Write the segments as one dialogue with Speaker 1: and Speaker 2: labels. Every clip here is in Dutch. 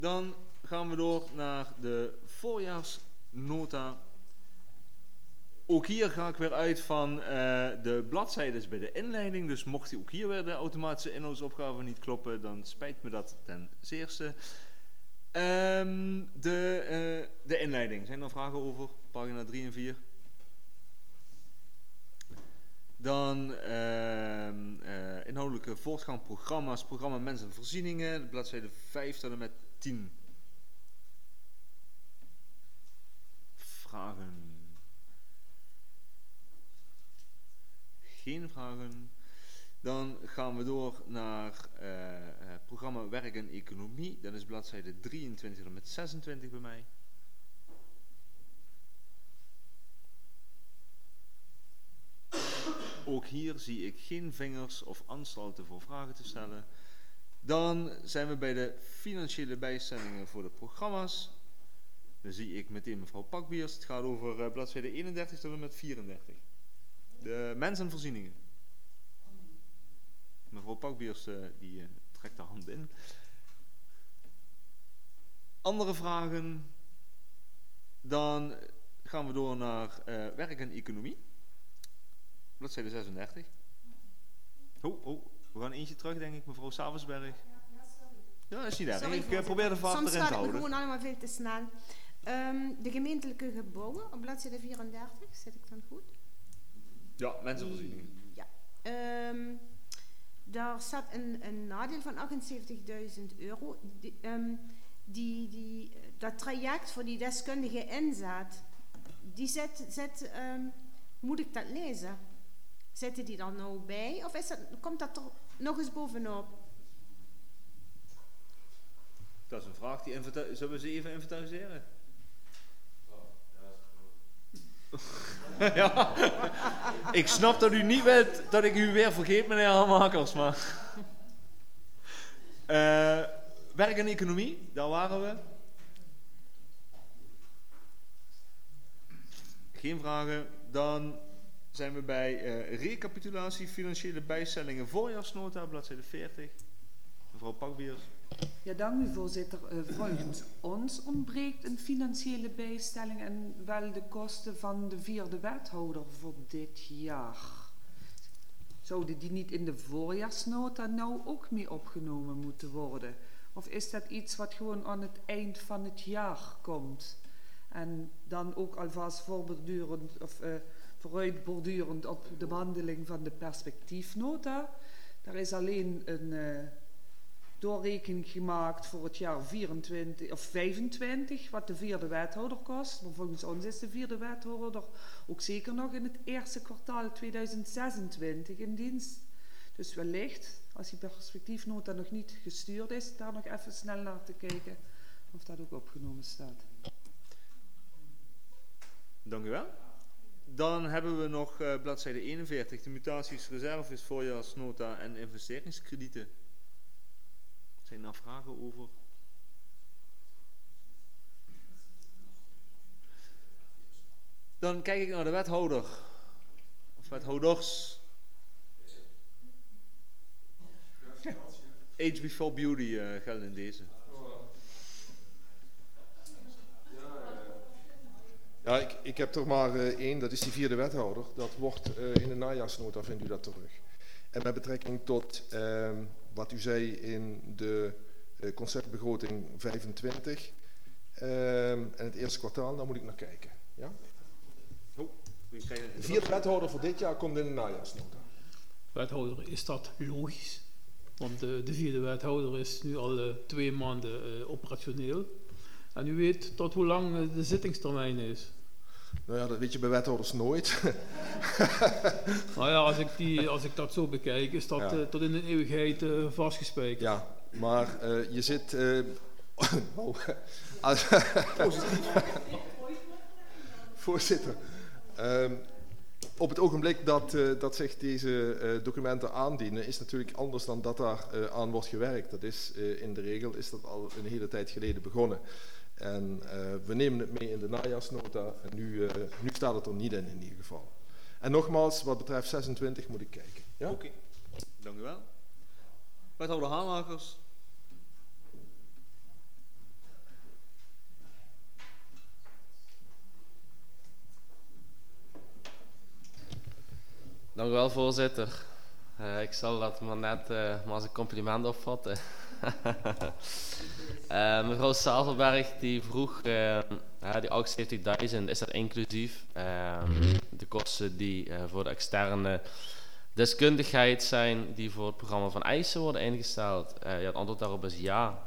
Speaker 1: Dan gaan we door naar de voorjaarsnota. Ook hier ga ik weer uit van de bladzijdes bij de inleiding. Dus mocht ook hier weer de automatische inhoudsopgave niet kloppen, dan spijt me dat ten zeerste. De inleiding. Zijn er vragen over? Pagina 3 en 4. Dan inhoudelijke voortgang programma's, programma Mensen en Voorzieningen, bladzijde 5 tot en met 10. Vragen? Geen vragen. Dan gaan we door naar programma Werk en Economie. Dat is bladzijde 23 tot en met 26 bij mij. Ook hier zie ik geen vingers of anstalten voor vragen te stellen. Dan zijn we bij de financiële bijstellingen voor de programma's. Dan zie ik meteen mevrouw Pakbiers. Het gaat over bladzijde 31 tot en met 34. De Mensen en Voorzieningen. Mevrouw Pakbiers die trekt de hand in. Andere vragen? Dan gaan we door naar Werk en Economie. Bladzijde 36. We gaan eentje terug, denk ik, mevrouw Savensberg. Ja, is niet erg. Ik probeer de vaart erin te houden.
Speaker 2: Soms gaat het gewoon allemaal veel te snel. De gemeentelijke gebouwen, op bladzijde 34, zit ik dan goed?
Speaker 1: Ja, mensenvoorzieningen.
Speaker 2: Ja. Daar staat een nadeel van €78.000. Dat traject voor die deskundige inzet, die moet ik dat lezen? Zitten die er nou bij? Of komt dat er nog eens bovenop?
Speaker 1: Dat is een vraag. Zullen we ze even inventariseren? Ja. Ik snap dat u niet weet dat ik u weer vergeet, meneer Hamakers. Maar Werk en Economie, daar waren we. Geen vragen. Dan zijn we bij recapitulatie financiële bijstellingen voorjaarsnota, bladzijde 40. Mevrouw Pakbiers.
Speaker 3: Ja, dank u voorzitter. Volgens ons ontbreekt een financiële bijstelling en wel de kosten van de vierde wethouder voor dit jaar. Zouden die niet in de voorjaarsnota nou ook mee opgenomen moeten worden? Of is dat iets wat gewoon aan het eind van het jaar komt? En dan ook alvast vooruitbordurend op de behandeling van de perspectiefnota. Daar is alleen een doorrekening gemaakt voor het jaar 24 of 25, wat de vierde wethouder kost. Maar volgens ons is de vierde wethouder ook zeker nog in het eerste kwartaal 2026 in dienst. Dus wellicht, als die perspectiefnota nog niet gestuurd is, daar nog even snel naar te kijken of dat ook opgenomen staat.
Speaker 1: Dank u wel. Dan hebben we nog bladzijde 41, de mutaties, reserves, voorjaarsnota en investeringskredieten. Zijn er vragen over? Dan kijk ik naar de wethouder. Of wethouders. Age before beauty geldt in deze.
Speaker 4: Ja, ik heb er maar één, dat is die vierde wethouder. Dat wordt in de najaarsnota, vindt u dat terug. En met betrekking tot wat u zei in de conceptbegroting 25 en het eerste kwartaal, daar moet ik naar kijken. Ja? De vierde wethouder voor dit jaar komt in de najaarsnota.
Speaker 5: Wethouder, is dat logisch? Want de vierde wethouder is nu al 2 maanden operationeel. En u weet tot hoe lang de zittingstermijn is.
Speaker 4: Nou ja, dat weet je bij wethouders nooit.
Speaker 5: Nou ja, als ik dat zo bekijk, is dat tot in de eeuwigheid vastgespijkerd.
Speaker 4: Ja, maar je zit... Voorzitter. Op het ogenblik dat zich deze documenten aandienen, is natuurlijk anders dan dat daar aan wordt gewerkt. Dat is in de regel is dat al een hele tijd geleden begonnen. En we nemen het mee in de najaarsnota en nu staat het er niet in ieder geval. En nogmaals, wat betreft 26 moet ik kijken. Ja?
Speaker 1: Oké, dank u wel. Wethouder Hamakers.
Speaker 6: Dank u wel, voorzitter. Ik zal dat maar net maar als een compliment opvatten. Mevrouw Savelberg die vroeg, die 78.000, is dat inclusief de kosten die voor de externe deskundigheid zijn die voor het programma van eisen worden ingesteld? Het antwoord daarop is ja.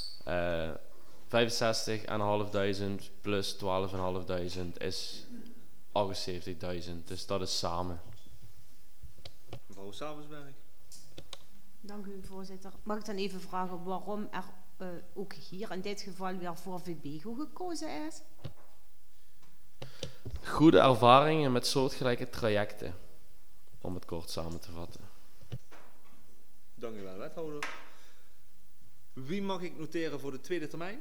Speaker 6: 65.500 plus 12.500 is 78.000, dus dat is samen.
Speaker 1: Mevrouw Savensberg.
Speaker 2: Dank u, voorzitter. Mag ik dan even vragen waarom er ook hier in dit geval weer voor VBGO gekozen is?
Speaker 6: Goede ervaringen met soortgelijke trajecten, om het kort samen te vatten.
Speaker 1: Dank u wel, wethouder. Wie mag ik noteren voor de tweede termijn?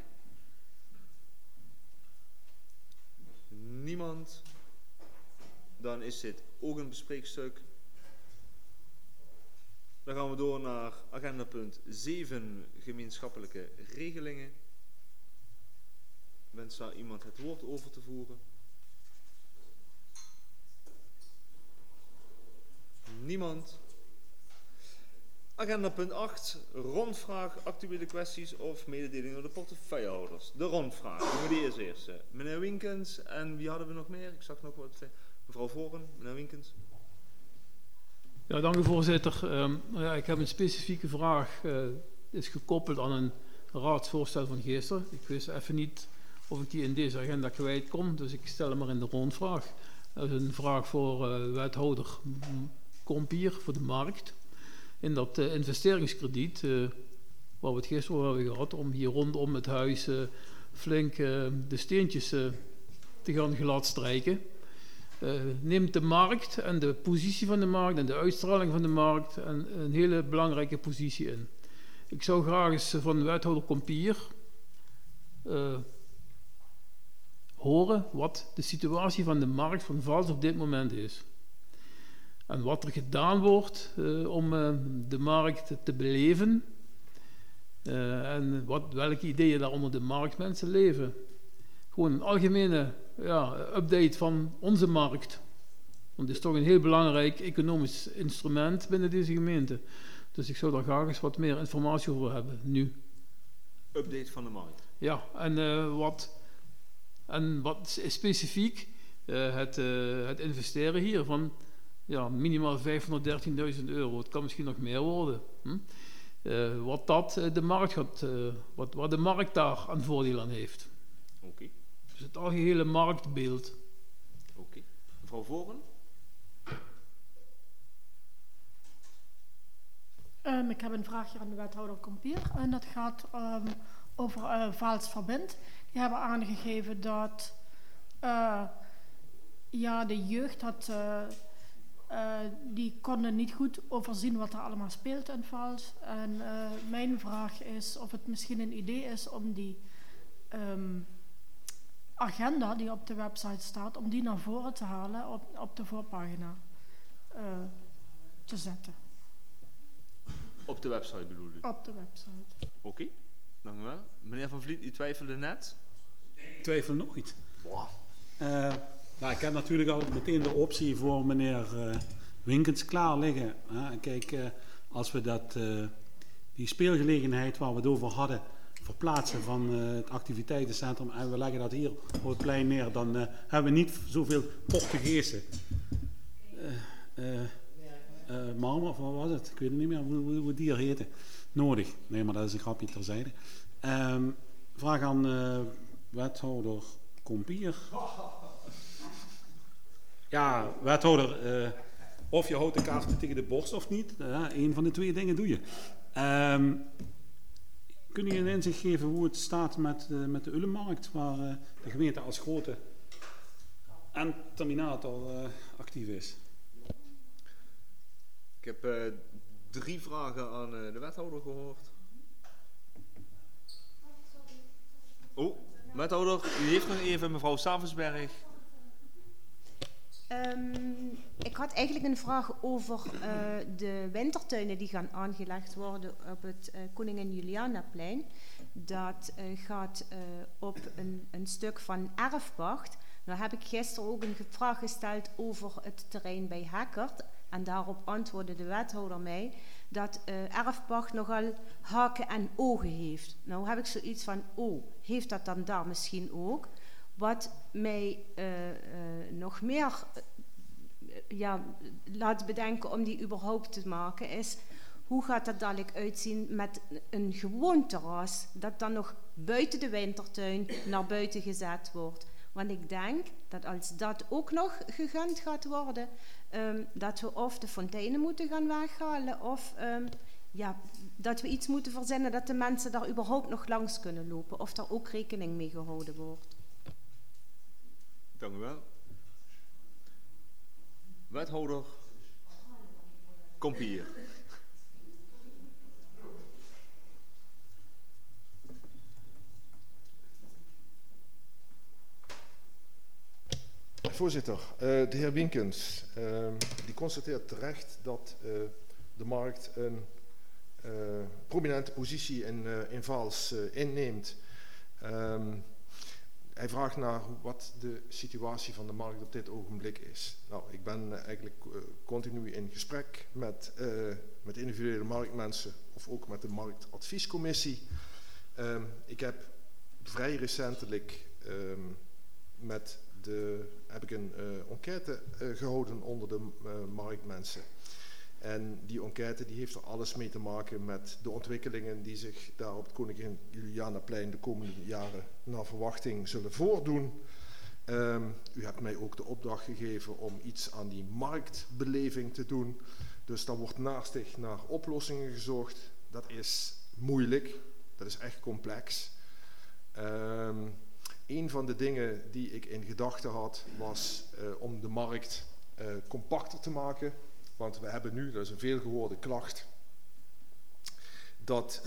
Speaker 1: Niemand. Dan is dit ook een bespreekstuk. Dan gaan we door naar agendapunt 7, gemeenschappelijke regelingen. Wenst daar iemand het woord over te voeren? Niemand. Agendapunt 8, rondvraag, actuele kwesties of mededelingen door de portefeuillehouders. De rondvraag, doen we die eerst eerst. Meneer Winkens, en wie hadden we nog meer? Ik zag nog wat. Mevrouw Voren, meneer Winkens.
Speaker 5: Ja, dank u, voorzitter. Ik heb een specifieke vraag. Is gekoppeld aan een raadsvoorstel van gisteren. Ik wist even niet of ik die in deze agenda kwijt kon, dus ik stel hem maar in de rondvraag. Dat is een vraag voor wethouder Kompier voor de markt. In dat investeringskrediet, waar we het gisteren over hebben gehad, om hier rondom het huis flink de steentjes te gaan gladstrijken. Neemt de markt en de positie van de markt en de uitstraling van de markt een hele belangrijke positie in. Ik zou graag eens van wethouder Kompier horen wat de situatie van de markt van vals op dit moment is. En wat er gedaan wordt om de markt te beleven en welke ideeën daar onder de marktmensen leven. Gewoon een algemene update van onze markt. Want het is toch een heel belangrijk economisch instrument binnen deze gemeente. Dus ik zou daar graag eens wat meer informatie over hebben, nu.
Speaker 1: Update van de markt.
Speaker 5: Ja, en wat specifiek het investeren hier van minimaal 513.000 euro. Het kan misschien nog meer worden. Wat dat de markt gaat, wat de markt daar aan voordeel aan heeft.
Speaker 1: Oké.
Speaker 5: Dus het algehele marktbeeld.
Speaker 1: Oké. Mevrouw Voren?
Speaker 7: Ik heb een vraagje aan de wethouder Kompier. En dat gaat over Vaals-Verbint. Die hebben aangegeven dat de jeugd had... die konden niet goed overzien wat er allemaal speelt in Vaals. En mijn vraag is of het misschien een idee is om die agenda die op de website staat, om die naar voren te halen op de voorpagina te zetten.
Speaker 1: Op de website bedoel u?
Speaker 7: Op de website.
Speaker 1: Oké, dank u wel. Meneer Van Vliet, u twijfelde net?
Speaker 8: Ik twijfel nooit.
Speaker 1: Wow.
Speaker 8: Ik heb natuurlijk al meteen de optie voor meneer Winkens klaar liggen. Kijk, als we die speelgelegenheid waar we het over hadden verplaatsen van het activiteitencentrum en we leggen dat hier op het plein neer, dan hebben we niet zoveel Portugezen. Marmer, of wat was het? Ik weet niet meer hoe die er heette. Nodig. Nee, maar dat is een grapje terzijde. Vraag aan wethouder Kompier. Ja, wethouder, of je houdt de kaarten tegen de borst of niet. Een van de twee dingen doe je. Kun je een inzicht geven hoe het staat met de Ulemarkt, waar de gemeente als grote en terminator actief is?
Speaker 1: Ik heb 3 vragen aan de wethouder gehoord. Oh, wethouder, u heeft nog even mevrouw Savensberg.
Speaker 2: Ik had eigenlijk een vraag over de wintertuinen die gaan aangelegd worden op het Koningin Julianaplein. Dat gaat op een stuk van erfpacht. Nou heb ik gisteren ook een vraag gesteld over het terrein bij Hekkert. En daarop antwoordde de wethouder mij dat erfpacht nogal haken en ogen heeft. Nou heb ik zoiets van, heeft dat dan daar misschien ook? Wat mij nog meer laat bedenken om die überhaupt te maken is, hoe gaat dat dadelijk uitzien met een gewoon terras dat dan nog buiten de wintertuin naar buiten gezet wordt? Want ik denk dat als dat ook nog gegund gaat worden, dat we of de fonteinen moeten gaan weghalen of dat we iets moeten verzinnen dat de mensen daar überhaupt nog langs kunnen lopen. Of daar ook rekening mee gehouden wordt.
Speaker 1: Dank u wel. Wethouder Kompier.
Speaker 4: Voorzitter, de heer Winkens die constateert terecht dat de markt een prominente positie in Vaals inneemt. Hij vraagt naar wat de situatie van de markt op dit ogenblik is. Nou, ik ben eigenlijk continu in gesprek met individuele marktmensen of ook met de marktadviescommissie. Ik heb vrij recentelijk heb ik een enquête gehouden onder de marktmensen. En die enquête die heeft er alles mee te maken met de ontwikkelingen die zich daar op het Koningin Julianaplein de komende jaren naar verwachting zullen voordoen. U hebt mij ook de opdracht gegeven om iets aan die marktbeleving te doen. Dus daar wordt naastig naar oplossingen gezocht. Dat is moeilijk, dat is echt complex. Een van de dingen die ik in gedachten had was om de markt compacter te maken. Want we hebben nu, dat is een veelgehoorde klacht, dat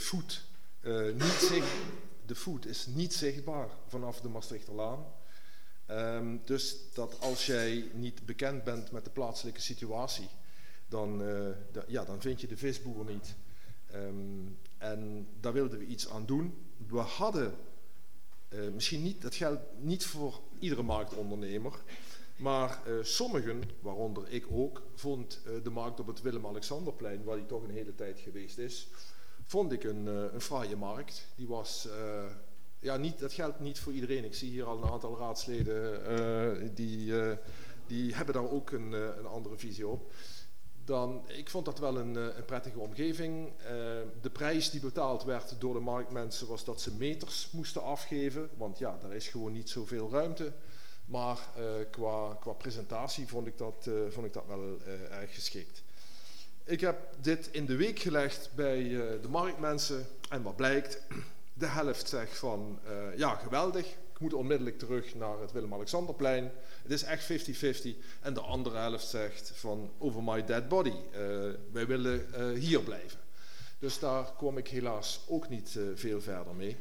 Speaker 4: de voet is niet zichtbaar vanaf de Maastrichterlaan. Dus dat als jij niet bekend bent met de plaatselijke situatie, dan vind je de visboer niet. En daar wilden we iets aan doen. We hadden misschien niet, dat geldt niet voor iedere marktondernemer, maar sommigen, waaronder ik ook, vond de markt op het Willem-Alexanderplein, waar die toch een hele tijd geweest is, vond ik een fraaie markt. Die was, dat geldt niet voor iedereen. Ik zie hier al een aantal raadsleden, die hebben daar ook een andere visie op. Ik vond dat wel een prettige omgeving. De prijs die betaald werd door de marktmensen was dat ze meters moesten afgeven, want ja, daar is gewoon niet zoveel ruimte. Maar qua presentatie vond ik dat wel erg geschikt. Ik heb dit in de week gelegd bij de marktmensen en wat blijkt, de helft zegt van geweldig, ik moet onmiddellijk terug naar het Willem-Alexanderplein. Het is echt 50-50. En de andere helft zegt van over my dead body, wij willen hier blijven. Dus daar kwam ik helaas ook niet veel verder mee.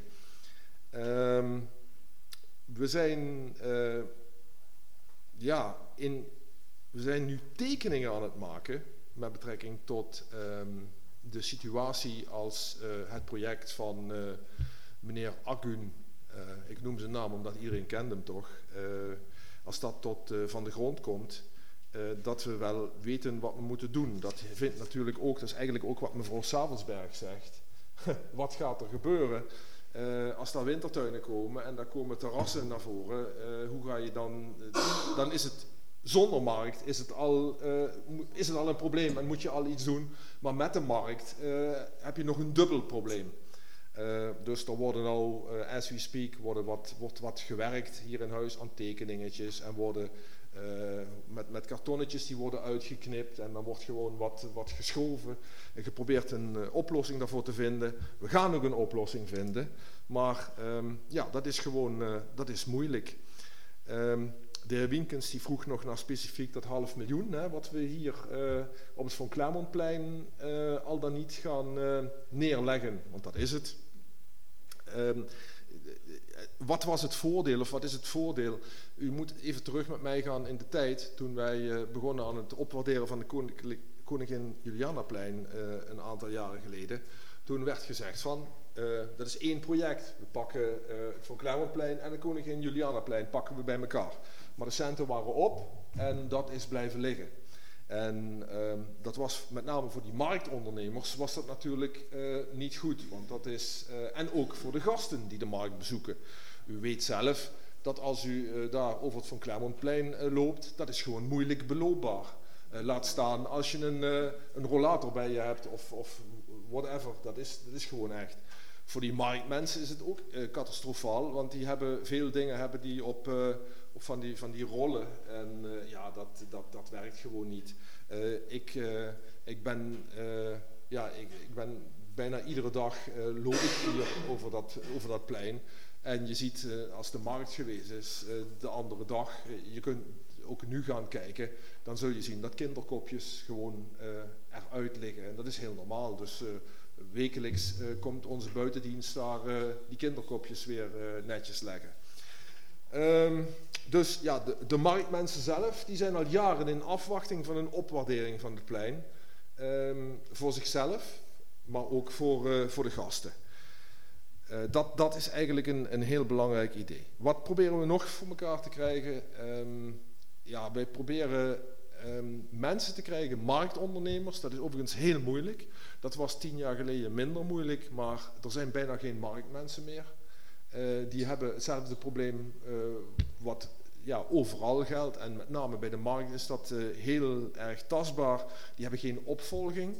Speaker 4: We zijn nu tekeningen aan het maken met betrekking tot de situatie als het project van meneer Agun, ik noem zijn naam omdat iedereen kent hem toch, als dat tot van de grond komt, dat we wel weten wat we moeten doen. Dat vindt natuurlijk ook, dat is eigenlijk ook wat mevrouw Savelsberg zegt. Wat gaat er gebeuren als daar wintertuinen komen en daar komen terrassen naar voren? Hoe ga je dan is het zonder markt is het al een probleem en moet je al iets doen. Maar met de markt heb je nog een dubbel probleem. Dus er worden nou, as we speak, wordt wat gewerkt hier in huis aan tekeningetjes en worden met kartonnetjes die worden uitgeknipt en dan wordt gewoon wat geschoven en geprobeerd een oplossing daarvoor te vinden. We gaan ook een oplossing vinden, maar dat is moeilijk. De heer Winkens die vroeg nog naar specifiek dat 500.000, wat we hier op het Van Clermontplein al dan niet gaan neerleggen, want dat is het. Wat was het voordeel of wat is het voordeel? U moet even terug met mij gaan in de tijd toen wij begonnen aan het opwaarderen van de Koningin Julianaplein een aantal jaren geleden. Toen werd gezegd van, dat is één project. We pakken het Van Clermontplein en de Koningin Julianaplein pakken we bij elkaar. Maar de centen waren op en dat is blijven liggen. En dat was met name voor die marktondernemers was dat natuurlijk niet goed. Want dat is, en ook voor de gasten die de markt bezoeken. U weet zelf dat als u daar over het Van Clermontplein loopt, dat is gewoon moeilijk beloopbaar. Laat staan als je een rollator bij je hebt of whatever. Dat is gewoon echt. Voor die marktmensen is het ook catastrofaal, want die hebben veel dingen die op van die rollen. En ja, dat werkt gewoon niet. Ik ben bijna iedere dag loop ik hier over dat plein. En je ziet als de markt geweest is, de andere dag, je kunt ook nu gaan kijken, dan zul je zien dat kinderkopjes gewoon eruit liggen. En dat is heel normaal. Dus wekelijks komt onze buitendienst daar die kinderkopjes weer netjes leggen. Dus ja, de marktmensen zelf, die zijn al jaren in afwachting van een opwaardering van het plein. Voor zichzelf, maar ook voor de gasten. Dat is eigenlijk een heel belangrijk idee. Wat proberen we nog voor elkaar te krijgen? Ja, wij proberen mensen te krijgen, marktondernemers. Dat is overigens heel moeilijk. Dat was 10 jaar geleden minder moeilijk, maar er zijn bijna geen marktmensen meer. Die hebben hetzelfde probleem wat ja, overal geldt. En met name bij de markt is dat heel erg tastbaar. Die hebben geen opvolging.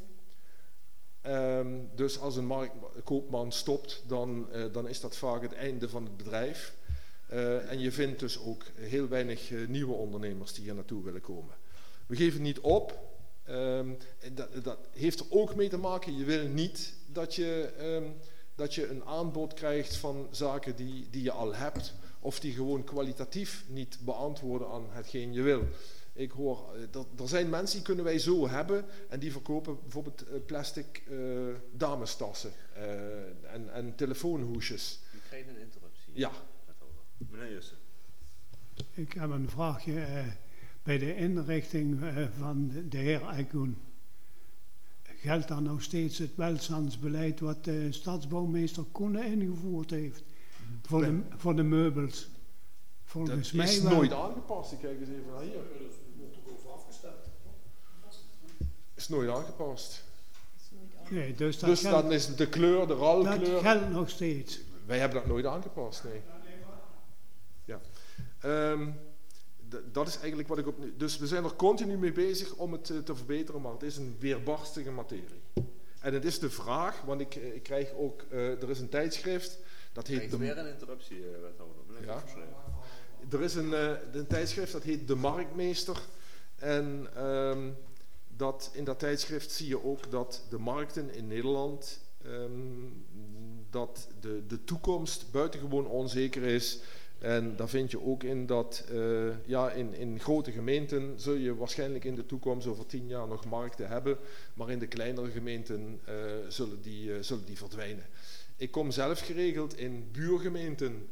Speaker 4: Dus als een marktkoopman stopt, dan is dat vaak het einde van het bedrijf. En je vindt dus ook heel weinig nieuwe ondernemers die hier naartoe willen komen. We geven niet op. Dat heeft er ook mee te maken. Je wil niet dat je een aanbod krijgt van zaken die je al hebt. Of die gewoon kwalitatief niet beantwoorden aan hetgeen je wil. Ik hoor, er zijn mensen die kunnen wij zo hebben en die verkopen bijvoorbeeld plastic damestassen en telefoonhoesjes.
Speaker 1: U krijgt een interruptie.
Speaker 4: Ja.
Speaker 1: Meneer Jussen.
Speaker 9: Ik heb een vraagje bij de inrichting van de heer Eikoen. Geldt daar nog steeds het welstandsbeleid wat de stadsbouwmeester Koenen ingevoerd heeft voor de meubels? Volgens mij
Speaker 4: is
Speaker 9: wel.
Speaker 4: Nooit aangepast. Ik kijk eens even naar hier. Is nooit aangepast.
Speaker 9: Nee, dus
Speaker 4: dan is de kleur, de ralkleur.
Speaker 9: Dat geldt nog steeds.
Speaker 4: Wij hebben dat nooit aangepast, nee. Ja. Dat is eigenlijk wat ik op. Dus we zijn er continu mee bezig om het te verbeteren, maar het is een weerbarstige materie. En het is de vraag, want ik krijg ook. Er is een tijdschrift. Dat heet
Speaker 1: weer een interruptie, wethouder.
Speaker 4: Ja. Er is een tijdschrift dat heet De Marktmeester. En in dat tijdschrift zie je ook dat de markten in Nederland, dat de toekomst buitengewoon onzeker is. En daar vind je ook in dat in grote gemeenten zul je waarschijnlijk in de toekomst over 10 jaar nog markten hebben. Maar in de kleinere gemeenten zullen die verdwijnen. Ik kom zelf geregeld in buurgemeenten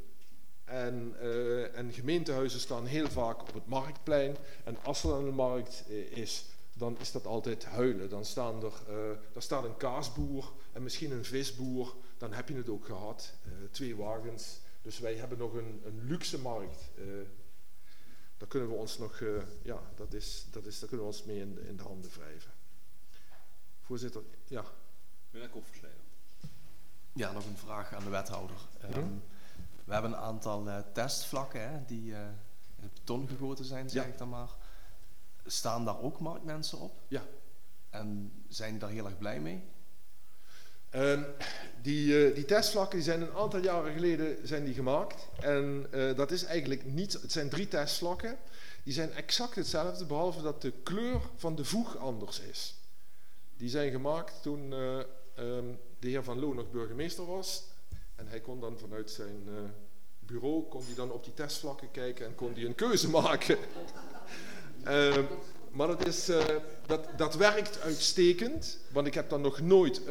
Speaker 4: en gemeentehuizen staan heel vaak op het marktplein. En als er dan een markt is, dan is dat altijd huilen. Dan staat een kaasboer en misschien een visboer. Dan heb je het ook gehad. 2 wagens. Dus wij hebben nog een luxe markt. Daar kunnen we ons nog, daar kunnen we ons mee in de handen wrijven. Voorzitter, ja.
Speaker 1: Meneer Koffersleijer.
Speaker 10: Ja, nog een vraag aan de wethouder. We hebben een aantal testvlakken die in het beton gegoten zijn, zeg ik dan maar. Staan daar ook marktmensen op?
Speaker 4: Ja.
Speaker 10: En zijn die daar heel erg blij mee?
Speaker 4: Die testvlakken die zijn een aantal jaren geleden gemaakt. En dat is eigenlijk niet. Het zijn 3 testvlakken. Die zijn exact hetzelfde, behalve dat de kleur van de voeg anders is. Die zijn gemaakt toen de heer Van Loo nog burgemeester was. En hij kon dan vanuit zijn bureau dan op die testvlakken kijken en kon hij een keuze maken. Maar dat werkt uitstekend, want ik heb dan nog nooit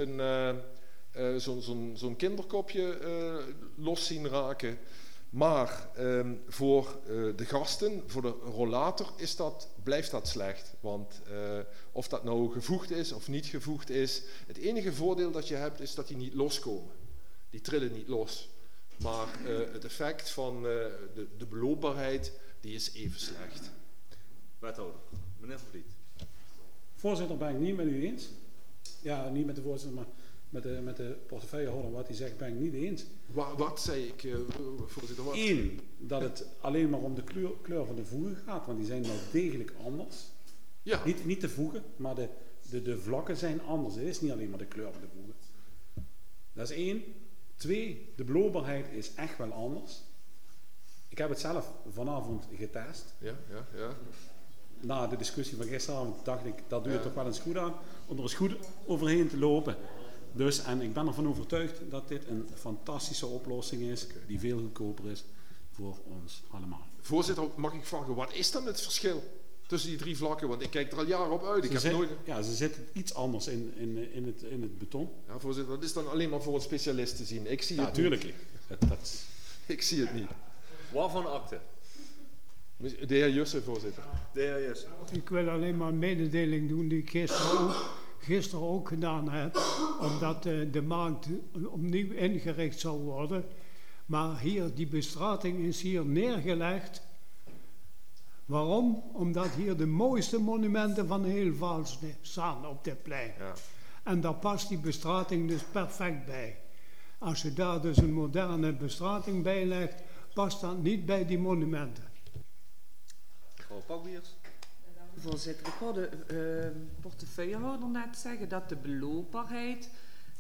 Speaker 4: zo'n kinderkopje los zien raken. Maar voor de gasten, voor de rollator, blijft dat slecht. Want of dat nou gevoegd is of niet gevoegd is, het enige voordeel dat je hebt is dat die niet loskomen. Die trillen niet los. Maar het effect van de beloopbaarheid, die is even slecht.
Speaker 1: Wethouder, meneer Van Vliet.
Speaker 8: Voorzitter, ben ik niet met u eens. Ja, niet met de voorzitter, maar met de portefeuillehouder. Wat hij zegt, ben ik niet eens.
Speaker 4: Wat zei ik, voorzitter? Wat?
Speaker 8: 1, dat het alleen maar om de kleur van de voegen gaat, want die zijn wel degelijk anders.
Speaker 4: Ja.
Speaker 8: Niet de voegen, maar de vlakken zijn anders. Het is niet alleen maar de kleur van de voegen. Dat is 1. 2, de beloopbaarheid is echt wel anders. Ik heb het zelf vanavond getest.
Speaker 4: Ja.
Speaker 8: Na de discussie van gisteravond dacht ik, dat doe je toch wel eens goed aan, om er eens goed overheen te lopen. Dus, en ik ben ervan overtuigd dat dit een fantastische oplossing is, die veel goedkoper is voor ons allemaal.
Speaker 4: Voorzitter, mag ik vragen, wat is dan het verschil tussen die 3 vlakken? Want ik kijk er al jaren op uit.
Speaker 8: Ze zitten iets anders in het beton.
Speaker 4: Ja, voorzitter, dat is dan alleen maar voor een specialist te zien. Ik zie het
Speaker 8: natuurlijk.
Speaker 4: niet.
Speaker 8: Ik
Speaker 4: zie het niet.
Speaker 1: Waarvan akte?
Speaker 4: De heer Jussen, voorzitter.
Speaker 1: De heer Jussen.
Speaker 9: Ik wil alleen maar een mededeling doen die ik gisteren ook gedaan heb, omdat de markt opnieuw ingericht zal worden. Maar hier, die bestrating is hier neergelegd. Waarom? Omdat hier de mooiste monumenten van heel Vaals staan op dit plein.
Speaker 4: Ja.
Speaker 9: En daar past die bestrating dus perfect bij. Als je daar dus een moderne bestrating bij legt, past dat niet bij die monumenten.
Speaker 1: Mevrouw Pakbiers.
Speaker 3: Voorzitter, ik hoorde portefeuillehouder net zeggen dat de beloopbaarheid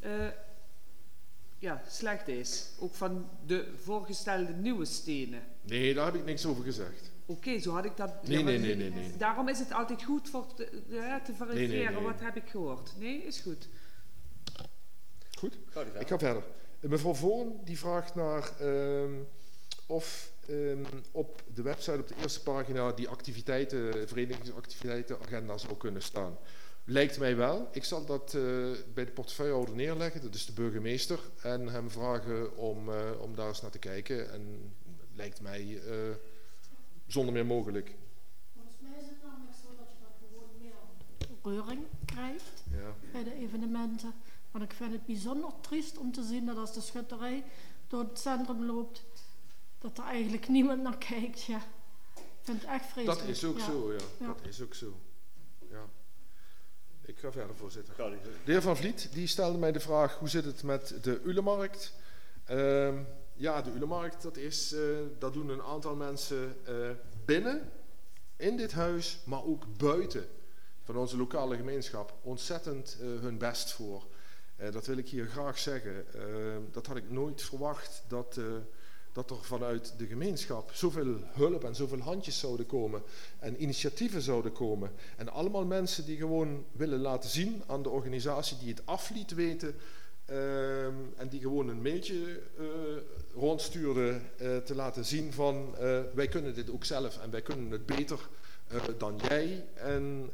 Speaker 3: slecht is. Ook van de voorgestelde nieuwe stenen.
Speaker 4: Nee, daar heb ik niks over gezegd.
Speaker 3: Oké, zo had ik dat...
Speaker 4: Nee.
Speaker 3: Daarom is het altijd goed voor te verifiëren.
Speaker 4: Nee.
Speaker 3: Wat heb ik gehoord. Nee, is goed.
Speaker 4: Goed, ik ga verder. Mevrouw Voorn die vraagt naar of op de website op de eerste pagina die verenigingsactiviteitenagenda zou kunnen staan. Lijkt mij wel. Ik zal dat bij de portefeuillehouder neerleggen, dat is de burgemeester, en hem vragen om daar eens naar te kijken. En lijkt mij zonder meer mogelijk.
Speaker 7: Volgens mij is het namelijk zo dat je dan gewoon meer reuring krijgt bij de evenementen. Want ik vind het bijzonder triest om te zien dat als de schutterij door het centrum loopt, dat er eigenlijk niemand naar kijkt. Ja. Ik vind het echt vreselijk.
Speaker 4: Dat is ook zo, ja. Dat is ook zo. Ja. Ik ga verder, voorzitter. De heer Van Vliet die stelde mij de vraag, hoe zit het met de Ulemarkt? Ja, de Ulemarkt, dat doen een aantal mensen binnen, in dit huis, maar ook buiten van onze lokale gemeenschap ontzettend hun best voor. Dat wil ik hier graag zeggen. Dat had ik nooit verwacht, dat er vanuit de gemeenschap zoveel hulp en zoveel handjes zouden komen en initiatieven zouden komen. En allemaal mensen die gewoon willen laten zien aan de organisatie die het af liet weten en die gewoon een mailtje rondstuurde te laten zien van wij kunnen dit ook zelf en wij kunnen het beter dan jij en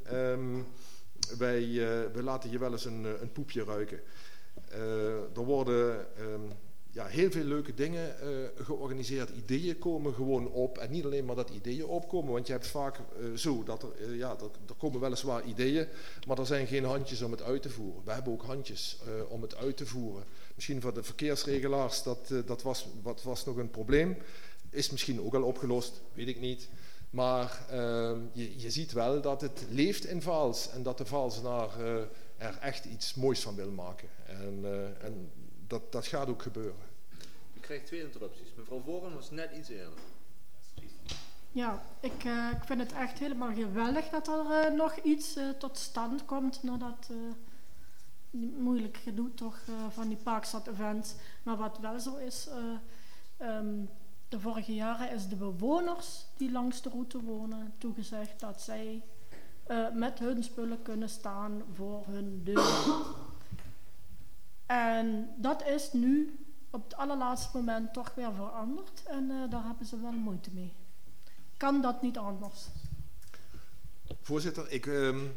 Speaker 4: wij laten je wel eens een poepje ruiken. Er worden heel veel leuke dingen georganiseerd. Ideeën komen gewoon op. En niet alleen maar dat ideeën opkomen. Want je hebt vaak zo dat er komen weliswaar ideeën. Maar er zijn geen handjes om het uit te voeren. We hebben ook handjes om het uit te voeren. Misschien voor de verkeersregelaars, dat was nog een probleem. Is misschien ook al opgelost, weet ik niet. Maar je ziet wel dat het leeft in Vaals. En dat de Vaalsenaar er echt iets moois van wil maken. En dat gaat ook gebeuren.
Speaker 1: Ik krijg 2 interrupties. Mevrouw Voorn was net iets eerder.
Speaker 7: Ja, ik vind het echt helemaal geweldig dat er nog iets tot stand komt nadat moeilijk gedoe toch van die Parkstad events. Maar wat wel zo is, de vorige jaren is de bewoners die langs de route wonen toegezegd dat zij met hun spullen kunnen staan voor hun deur. En dat is nu op het allerlaatste moment toch weer veranderd en daar hebben ze wel moeite mee. Kan dat niet anders?
Speaker 4: Voorzitter,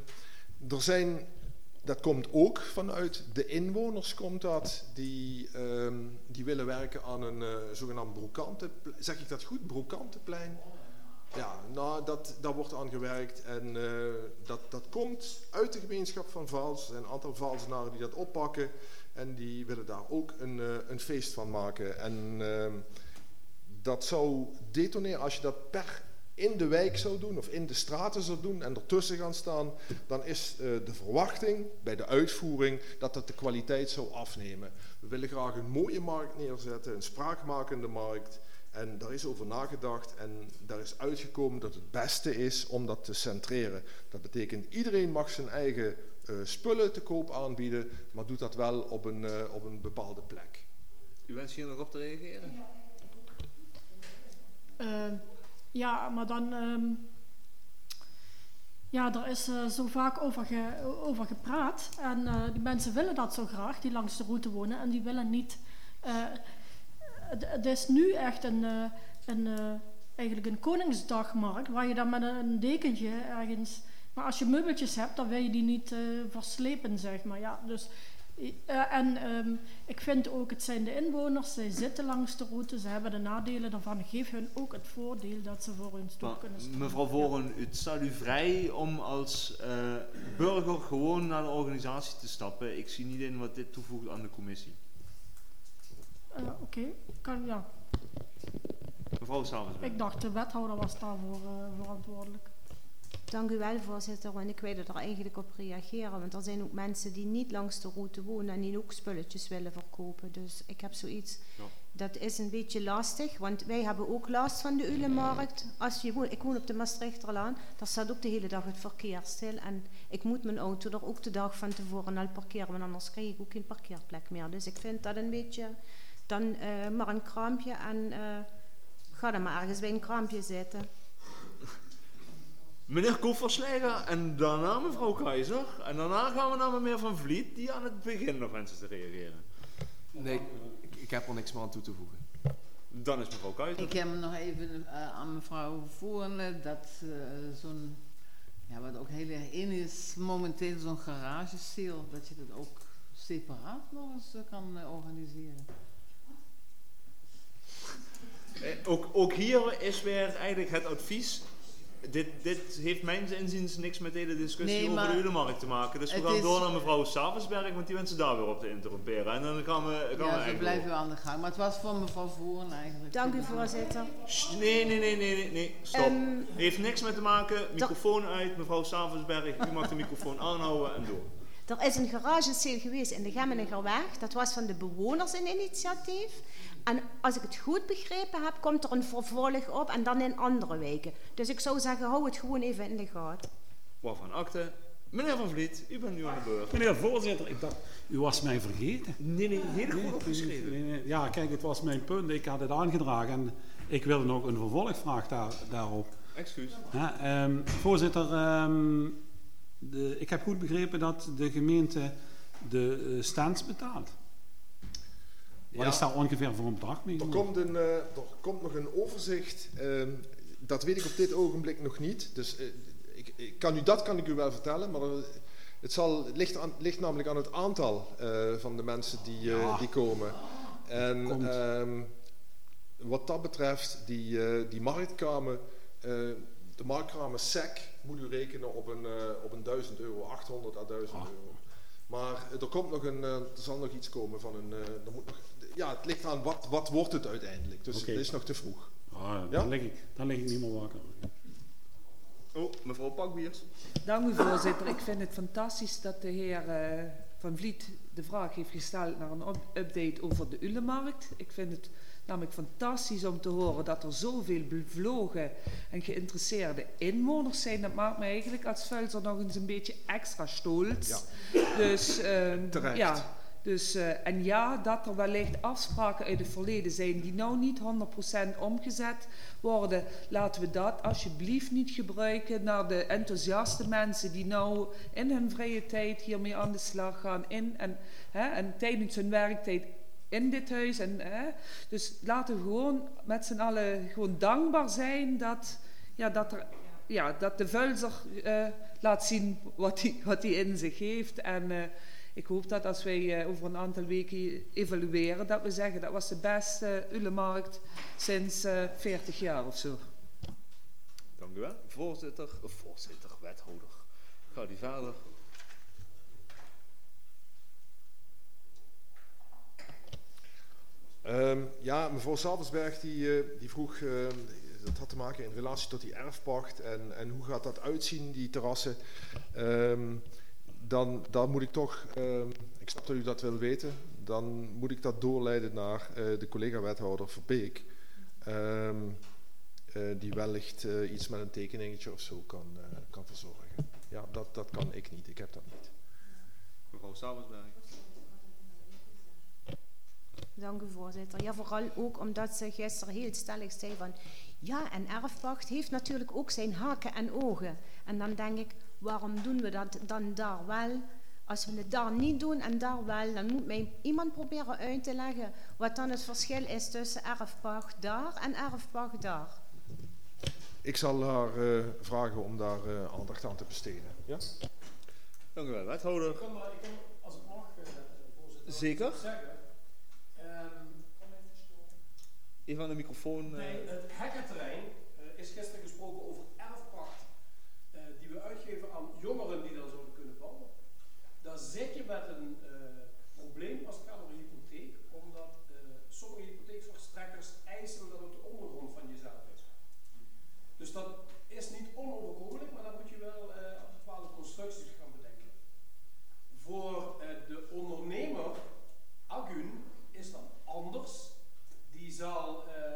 Speaker 4: dat komt ook vanuit de inwoners, komt dat, die willen werken aan een zogenaamd brokantenplein. Zeg ik dat goed? Brokantenplein? Ja, nou, daar wordt aan gewerkt en dat komt uit de gemeenschap van Vaals. Er zijn een aantal Vaalsenaren die dat oppakken en die willen daar ook een feest van maken. En dat zou detoneren als je dat per in de wijk zou doen of in de straten zou doen en ertussen gaan staan, dan is de verwachting bij de uitvoering dat de kwaliteit zou afnemen. We willen graag een mooie markt neerzetten, een spraakmakende markt. En daar is over nagedacht en daar is uitgekomen dat het beste is om dat te centreren. Dat betekent iedereen mag zijn eigen spullen te koop aanbieden, maar doet dat wel op een bepaalde plek.
Speaker 1: U wenst hier nog op te reageren?
Speaker 7: Ja, maar dan... er is zo vaak over gepraat. En die mensen willen dat zo graag, die langs de route wonen. En die willen niet... Het is nu echt eigenlijk een Koningsdagmarkt, waar je dan met een dekentje ergens... Maar als je meubeltjes hebt, dan wil je die niet verslepen, zeg maar. Ja, dus... ik vind ook, het zijn de inwoners, zij zitten langs de route, ze hebben de nadelen daarvan. Geef hun ook het voordeel dat ze voor hun stoel kunnen staan.
Speaker 1: Mevrouw Voren, het staat u vrij om als burger gewoon naar de organisatie te stappen. Ik zie niet in wat dit toevoegt aan de commissie.
Speaker 7: Oké, ja.
Speaker 1: Mevrouw Savensberg.
Speaker 7: Ik dacht de wethouder was daarvoor verantwoordelijk.
Speaker 2: Dank u wel, voorzitter. En ik wil er eigenlijk op reageren. Want er zijn ook mensen die niet langs de route wonen en die ook spulletjes willen verkopen. Dus ik heb zoiets, dat is een beetje lastig. Want wij hebben ook last van de Ulemarkt. Ik woon op de Maastrichterlaan. Daar staat ook de hele dag het verkeer stil. En ik moet mijn auto er ook de dag van tevoren al parkeren. Want anders krijg ik ook geen parkeerplek meer. Dus ik vind dat een beetje... Dan maar een kraampje en ga dan maar ergens bij een kraampje zitten.
Speaker 1: Meneer Kofferslegger en daarna mevrouw Keizer. En daarna gaan we naar meneer Van Vliet, die aan het begin nog wensen te reageren.
Speaker 10: Nee, ik heb er niks meer aan toe te voegen.
Speaker 1: Dan is mevrouw Keizer.
Speaker 11: Ik heb nog even aan mevrouw Voeren dat zo'n, wat ook heel erg in is, momenteel zo'n garagesale, dat je dat ook separaat nog eens kan organiseren.
Speaker 1: Ook hier is weer eigenlijk het advies. Dit heeft mijns inziens niks met de hele discussie over de Ulemarkt te maken. Dus we gaan door naar mevrouw Savensberg, want die wensen daar weer op te interromperen. En dan gaan we
Speaker 11: we blijven aan de gang. Maar het was voor mevrouw Voeren eigenlijk.
Speaker 2: Dank u, voorzitter.
Speaker 1: Nee, stop. Heeft niks mee te maken. Microfoon uit, mevrouw Savensberg. U mag de microfoon aanhouden en door.
Speaker 2: Er is een garagesale geweest in de Gemmeningerweg. Dat was van de bewoners een initiatief. En als ik het goed begrepen heb, komt er een vervolg op en dan in andere weken. Dus ik zou zeggen, hou het gewoon even in de gaten.
Speaker 1: Waarvan akte? Meneer Van Vliet, u bent nu aan de beurt.
Speaker 8: Meneer voorzitter, ik dacht, u was mij vergeten.
Speaker 1: Nee, heel goed opgeschreven.
Speaker 8: Ja, kijk, het was mijn punt. Ik had het aangedragen en ik wilde nog een vervolgvraag daarop.
Speaker 1: Excuus.
Speaker 8: Ja, voorzitter, ik heb goed begrepen dat de gemeente de stands betaalt. Wat is daar ongeveer voor een bedrag mee?
Speaker 4: Er komt nog een overzicht. Dat weet ik op dit ogenblik nog niet. Dus dat kan ik u wel vertellen. Maar het ligt namelijk aan het aantal van de mensen die komen. En wat dat betreft, die marktkramen... de marktkramen SEC moet u rekenen op een €1.000, 800 à 1.000 euro. Maar er zal nog iets komen van een... het ligt aan wat wordt het uiteindelijk. Dus het is nog te vroeg.
Speaker 8: Dan lig ik niet meer wakker.
Speaker 1: Mevrouw Pakbiers.
Speaker 3: Dank u, voorzitter. Ik vind het fantastisch dat de heer Van Vliet de vraag heeft gesteld naar een update over de Ulemarkt. Ik vind het namelijk fantastisch om te horen dat er zoveel bevlogen en geïnteresseerde inwoners zijn. Dat maakt me eigenlijk als Vuilser nog eens een beetje extra stolz. Ja. Dus,
Speaker 4: terecht.
Speaker 3: Dat er wellicht afspraken uit het verleden zijn die nou niet 100% omgezet worden. Laten we dat alsjeblieft niet gebruiken naar de enthousiaste mensen die nou in hun vrije tijd hiermee aan de slag gaan. En tijdens hun werktijd in dit huis. Dus laten we gewoon met z'n allen gewoon dankbaar zijn dat de Vuilser laat zien wat hij in zich heeft. En ik hoop dat als wij over een aantal weken evalueren, dat we zeggen dat was de beste Ulemarkt sinds 40 jaar of zo.
Speaker 1: Dank u wel. Voorzitter, wethouder. Gaat u verder?
Speaker 4: Mevrouw Savensberg die vroeg, dat had te maken in relatie tot die erfpacht en hoe gaat dat uitzien, die terrassen. Dan moet ik toch, ik snap dat u dat wil weten, dan moet ik dat doorleiden naar de collega-wethouder Verbeek. Die wellicht iets met een tekeningetje of zo kan verzorgen. Ja, dat kan ik niet, ik heb dat niet.
Speaker 1: Mevrouw Sabelsberg.
Speaker 2: Dank u, voorzitter. Ja, vooral ook omdat ze gisteren heel stellig zei van... Ja, en erfpacht heeft natuurlijk ook zijn haken en ogen. En dan denk ik, waarom doen we dat dan daar wel? Als we het daar niet doen en daar wel, dan moet mij iemand proberen uit te leggen... wat dan het verschil is tussen erfpacht daar en erfpacht daar.
Speaker 4: Ik zal haar vragen om daar aandacht aan te besteden. Ja?
Speaker 1: Dank u wel, wethouder.
Speaker 12: Ik kan, als het mag, voorzitter.
Speaker 1: Zeker.
Speaker 12: Zeggen.
Speaker 1: Even aan de microfoon.
Speaker 12: Bij het hekkenterrein is gisteren gesproken over erfpacht die we uitgeven aan jongeren die daar zouden kunnen bouwen. Daar zit je met een probleem als het gaat om een hypotheek, omdat sommige hypotheekverstrekkers eisen dat ook de ondergrond van jezelf is. Dus dat is niet onoverkomelijk, maar dan moet je wel bepaalde constructies gaan bedenken. Voor de ondernemer, Agun, is dat anders. Die zal,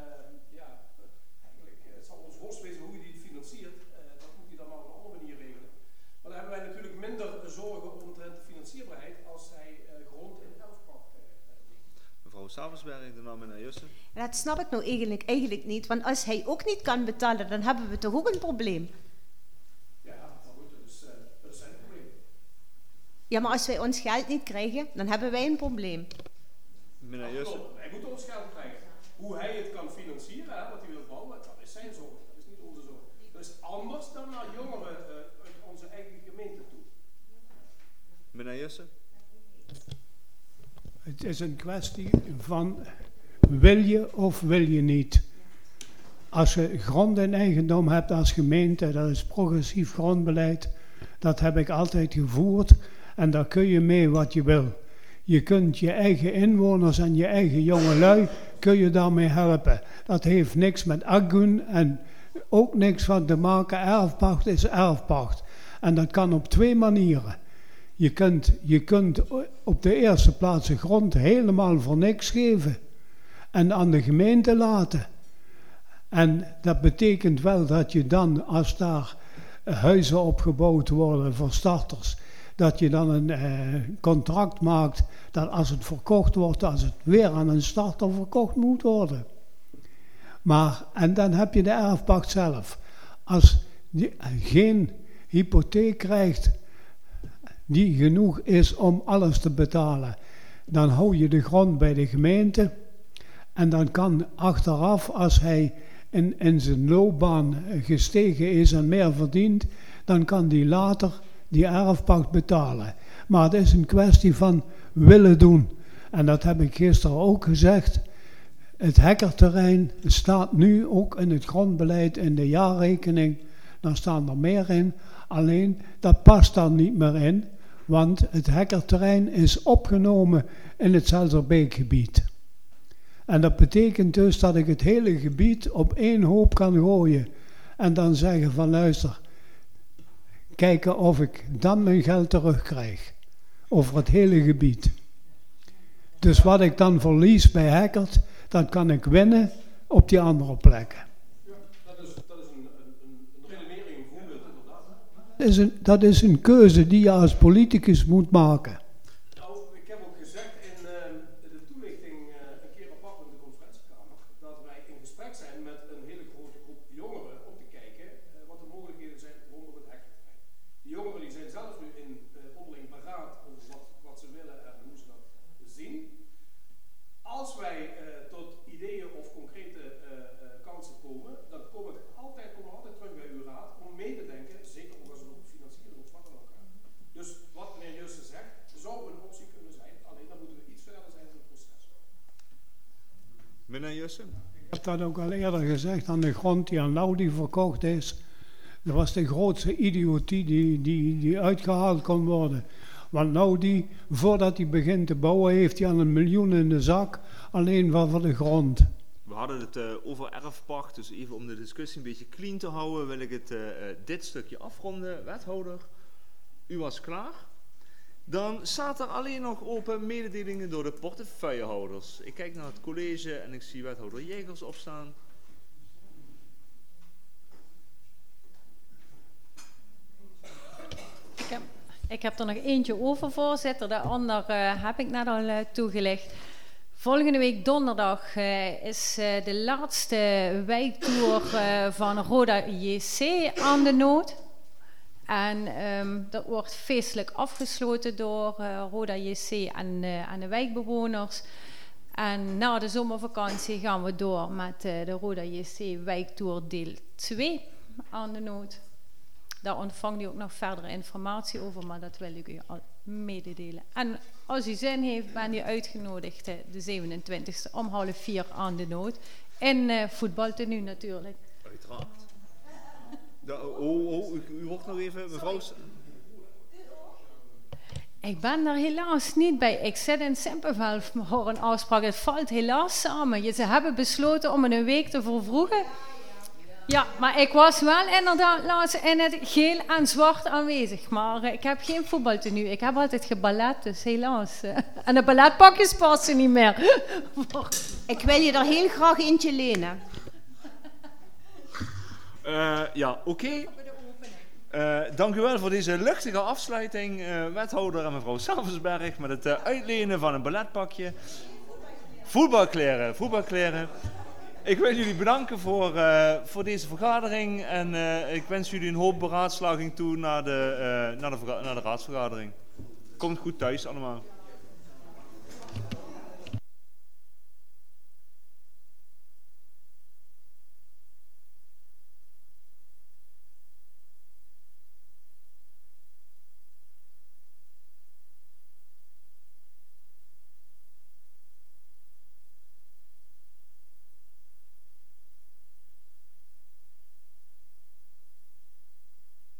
Speaker 12: het zal ons worst wezen hoe je die financiert. Dat moet hij dan maar op een andere manier regelen. Maar dan hebben wij natuurlijk minder zorgen omtrent de financierbaarheid als hij grond in erfpacht ligt.
Speaker 1: Mevrouw Sabelsberg, daarna meneer Jussen.
Speaker 2: Dat snap ik nou eigenlijk niet, want als hij ook niet kan betalen, dan hebben we toch ook een probleem?
Speaker 12: Ja, maar goed, dat is zijn probleem.
Speaker 2: Ja, maar als wij ons geld niet krijgen, dan hebben wij een probleem.
Speaker 1: Meneer Jussen.
Speaker 12: Wij moeten ons geld krijgen. Hoe hij het kan financieren, wat hij wil bouwen, dat is zijn zorg. Dat is niet onze zorg. Dat is anders dan naar jongeren uit onze eigen gemeente toe.
Speaker 1: Meneer Jussen.
Speaker 9: Het is een kwestie van wil je of wil je niet. Als je grond in eigendom hebt als gemeente, dat is progressief grondbeleid. Dat heb ik altijd gevoerd en daar kun je mee wat je wil. Je kunt je eigen inwoners en je eigen jongelui kun je daarmee helpen. Dat heeft niks met Agun en ook niks van te maken. Erfpacht is erfpacht. En dat kan op 2 manieren. Je kunt op de eerste plaats de grond helemaal voor niks geven. En aan de gemeente laten. En dat betekent wel dat je dan, als daar huizen opgebouwd worden voor starters... dat je dan een contract maakt dat als het verkocht wordt, als het weer aan een starter verkocht moet worden. En dan heb je de erfpacht zelf. Als je geen hypotheek krijgt die genoeg is om alles te betalen, dan hou je de grond bij de gemeente. En dan kan achteraf, als hij in zijn loopbaan gestegen is en meer verdient, dan kan die later die erfpacht betalen. Maar het is een kwestie van willen doen. En dat heb ik gisteren ook gezegd. Het hekkerterrein staat nu ook in het grondbeleid in de jaarrekening. Dan staan er meer in. Alleen, dat past daar niet meer in. Want het hekkerterrein is opgenomen in het Zelzerbeekgebied. En dat betekent dus dat ik het hele gebied op 1 hoop kan gooien. En dan zeggen van luister... kijken of ik dan mijn geld terugkrijg. Over het hele gebied. Dus wat ik dan verlies bij Hekkert, dat kan ik winnen op die andere plekken.
Speaker 12: Ja, dat is een redenering, een voorbeeld inderdaad.
Speaker 9: Dat is een keuze die je als politicus moet maken.
Speaker 12: Nou, ik heb ook gezegd in de toelichting een keer apart in de conferentiekamer, dat wij in gesprek zijn met een hele grote groep jongeren om te kijken wat de mogelijkheden zijn rondom het hekterrein. Die jongeren die zijn zelf nu in onderling beraad over wat ze willen en hoe ze dat zien. Als wij tot ideeën of concrete kansen komen, dan komen we altijd terug bij uw raad om mee te denken, zeker ook als het over financiering of wat dan ook gaat. Dus wat meneer Jussen zegt, zou een optie kunnen zijn, alleen dan moeten we iets verder zijn in het proces.
Speaker 1: Meneer Jussen?
Speaker 9: Ik heb dat ook al eerder gezegd aan de grond die aan Laudi verkocht is. Dat was de grootste idiotie die uitgehaald kon worden. Want Laudi, voordat hij begint te bouwen, heeft hij al 1 miljoen in de zak, alleen voor de grond.
Speaker 1: We hadden het over erfpacht, dus even om de discussie een beetje clean te houden, wil ik het dit stukje afronden. Wethouder, u was klaar. Dan staat er alleen nog open mededelingen door de portefeuillehouders. Ik kijk naar het college en ik zie wethouder Jegers opstaan.
Speaker 13: Ik heb er nog eentje over, voorzitter. De ander heb ik net al toegelicht. Volgende week donderdag is de laatste wijktour van Roda JC aan de nood. En dat wordt feestelijk afgesloten door Roda JC en de wijkbewoners. En na de zomervakantie gaan we door met de Roda JC wijktour deel 2 aan de nood. Daar ontvangt u ook nog verdere informatie over, maar dat wil ik u al mededelen. En als u zin heeft, bent u uitgenodigd de 27e om 3:30 aan de nood. In voetbaltenue natuurlijk.
Speaker 1: Uiteraard. U wordt nog even, mevrouw...
Speaker 13: Ik ben er helaas niet bij. Ik zit in Simpelveld voor een afspraak. Het valt helaas samen. Ze hebben besloten om een week te vervroegen. Ja, maar ik was wel inderdaad laatst in het geel en zwart aanwezig. Maar ik heb geen voetbaltenue. Ik heb altijd geballet, dus helaas. En de balletpakjes passen niet meer.
Speaker 2: Ik wil je er heel graag eentje lenen.
Speaker 1: Ja, oké. Dank u wel voor deze luchtige afsluiting, wethouder en mevrouw Savensberg, met het uitlenen van een balletpakje. Voetbalkleren. Ik wil jullie bedanken voor deze vergadering en ik wens jullie een hoop beraadslaging toe naar de raadsvergadering. Komt goed thuis allemaal.